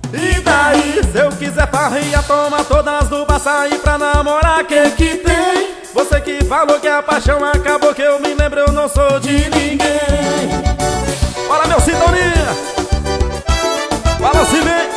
E daí? Se eu quiser farrinha, toma todas do bar, sair pra namorar, que tem? Você que falou que a paixão acabou, que eu me lembro, eu não sou de ninguém. Fala, meu sintonia! Fala, se vem!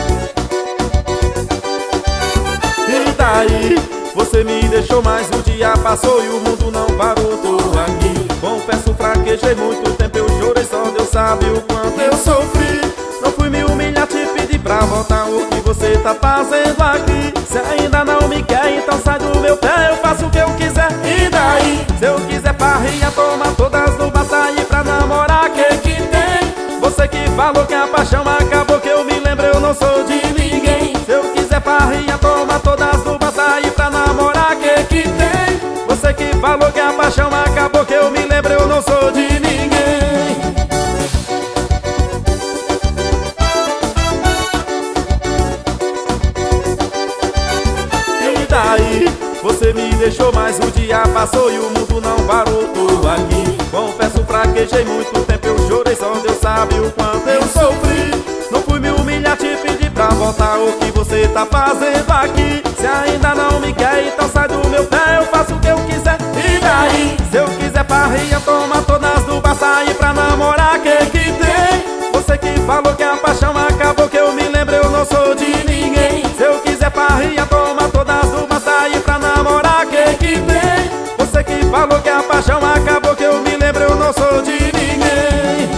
E daí? Você me deixou, mas o dia passou e o mundo não parou, tô aqui. Confesso, fraquejei muito tempo, eu chorei, só Deus sabe o quanto eu sofri. Não fui me humilhar, te pedir pra voltar, o que você tá fazendo aqui? Se ainda não me quer, então sai do meu pé, eu faço o que eu quiser. E daí? Se eu quiser farrinha, toma todas no bar, sair pra namorar, que tem? Você que falou que a paixão acabou, que eu me lembro, eu não sou de ninguém. Se eu quiser farrinha, toma todas no bar, sair pra namorar, que tem? Você que falou que a paixão acabou, que eu me lembro, eu não sou de ninguém. E daí? Você me deixou, mas o dia passou e o mundo não parou, tô aqui. Confesso, fraquejei muito tempo, eu chorei, só Deus sabe o quanto eu sofri. Não fui me humilhar, te pedir pra voltar, o que você tá fazendo aqui? Se ainda não me quer, então sai do meu pé, eu faço o que eu quiser. E daí? Se eu quiser farrinha, toma todas do bar, sair pra namorar, que tem? Você que falou que a paixão acabou, que eu me lembro, eu não sou de ninguém. Se eu quiser farrinha, toma todas do bar, sair pra namorar, que tem? Você que falou que a paixão acabou, que eu me lembro, eu não sou de ninguém.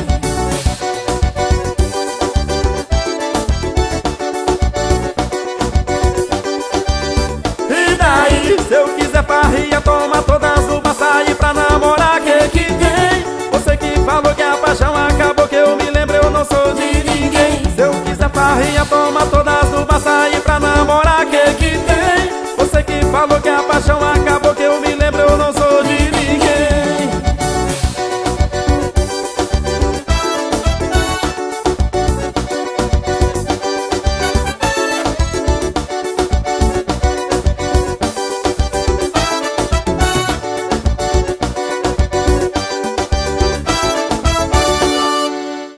E daí? Se eu quiser farrinha, toma todas do bar, sair pra namorar, que tem? Você que falou que a paixão acabou, que eu me lembro, eu não sou de ninguém. Se eu quiser farrinha, toma todas do bar,